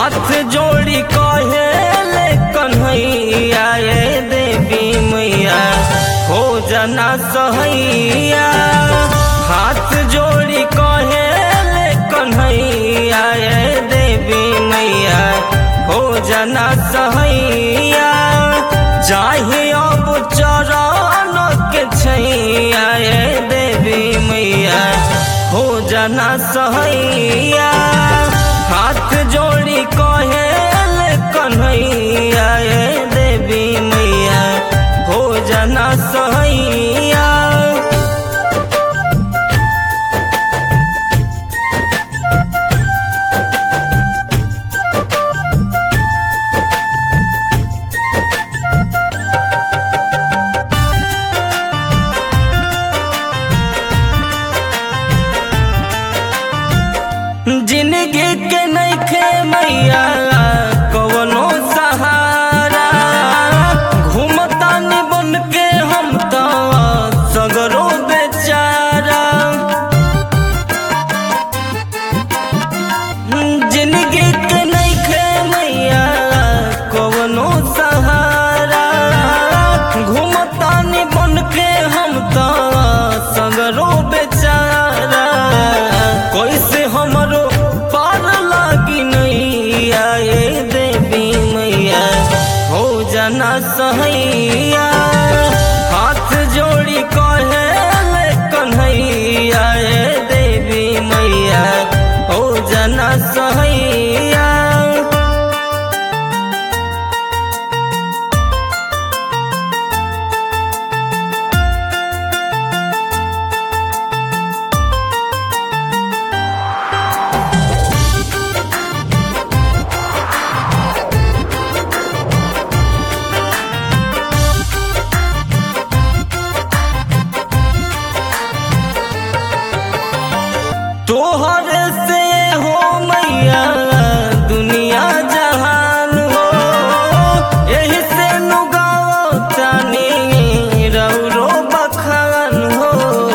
हाथ जोड़ी कहे ले कन्हैया ये देवी मैया हो जाना सहैया। हाथ जोड़ी कहे ले कन्हैया ये देवी मैया हो जाना सहैया। चाहे अब चरण के छैया ये देवी मैया हो जाना सहैया। हाथ जोड़ी कहे ले कन्हैया ये देवी मैया हो जाना सहैया। जिंदगी के नइखे मैया कवनो सहारा। घूमतानी बन के हम तो सगरो बेचारा। जिंदगी के नइखे मैया कवनो सहारा। घूमतानी बन के हम तो सगरो बेचारा। कैसे हमरो पार लागी नैया ये देवी मैया हो जाना सहैया। हाथ जोड़ी कहे ले कन्हैया ये देवी मैया हो जाना सहैया। तोहर से हो मैया दुनिया जहान हो। यही से नुगाओ तानी रौरो बखान हो।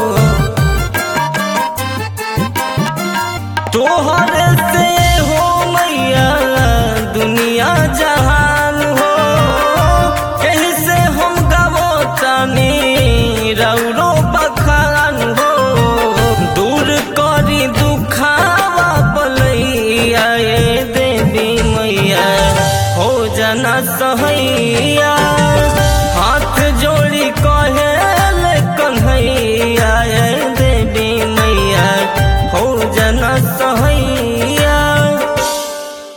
तोहर से हो मैया दुनिया जहान हो। यही से हम गावो तानी रौरो बखान हो। दूर करी दुखावा बलैया ये देवी मैया हो जाना सहैया।